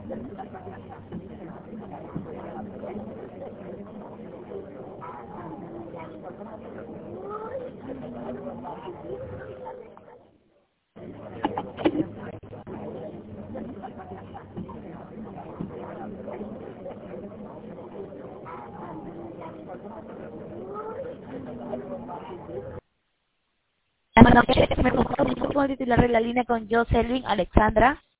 Buenas noches, me puedo titular en la línea con Jocelyn Alexandra.